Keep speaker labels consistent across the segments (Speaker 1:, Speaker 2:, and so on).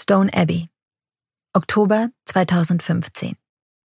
Speaker 1: Stone Abbey, Oktober 2015.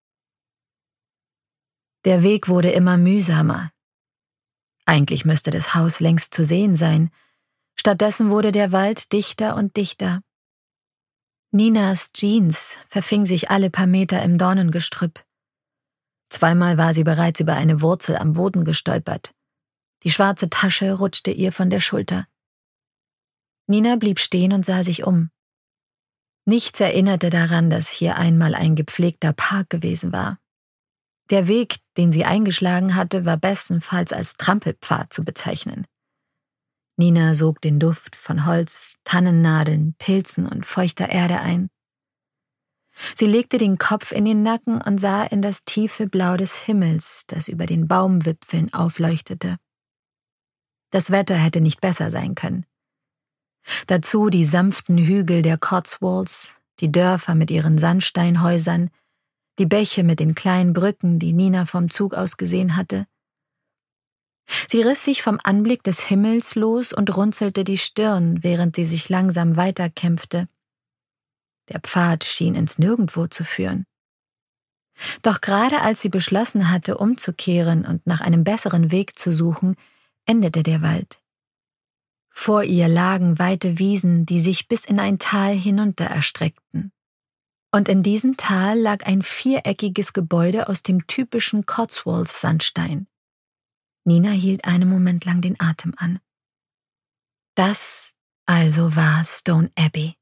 Speaker 1: Der Weg wurde immer mühsamer. Eigentlich müsste das Haus längst zu sehen sein. Stattdessen wurde der Wald dichter und dichter. Ninas Jeans verfing sich alle paar Meter im Dornengestrüpp. Zweimal war sie bereits über eine Wurzel am Boden gestolpert. Die schwarze Tasche rutschte ihr von der Schulter. Nina blieb stehen und sah sich um. Nichts erinnerte daran, dass hier einmal ein gepflegter Park gewesen war. Der Weg, den sie eingeschlagen hatte, war bestenfalls als Trampelpfad zu bezeichnen. Nina sog den Duft von Holz, Tannennadeln, Pilzen und feuchter Erde ein. Sie legte den Kopf in den Nacken und sah in das tiefe Blau des Himmels, das über den Baumwipfeln aufleuchtete. Das Wetter hätte nicht besser sein können. Dazu die sanften Hügel der Cotswolds, die Dörfer mit ihren Sandsteinhäusern, die Bäche mit den kleinen Brücken, die Nina vom Zug aus gesehen hatte. Sie riss sich vom Anblick des Himmels los und runzelte die Stirn, während sie sich langsam weiterkämpfte. Der Pfad schien ins Nirgendwo zu führen. Doch gerade als sie beschlossen hatte, umzukehren und nach einem besseren Weg zu suchen, endete der Wald. Vor ihr lagen weite Wiesen, die sich bis in ein Tal hinunter erstreckten. Und in diesem Tal lag ein viereckiges Gebäude aus dem typischen Cotswolds-Sandstein. Nina hielt einen Moment lang den Atem an. Das also war Stone Abbey.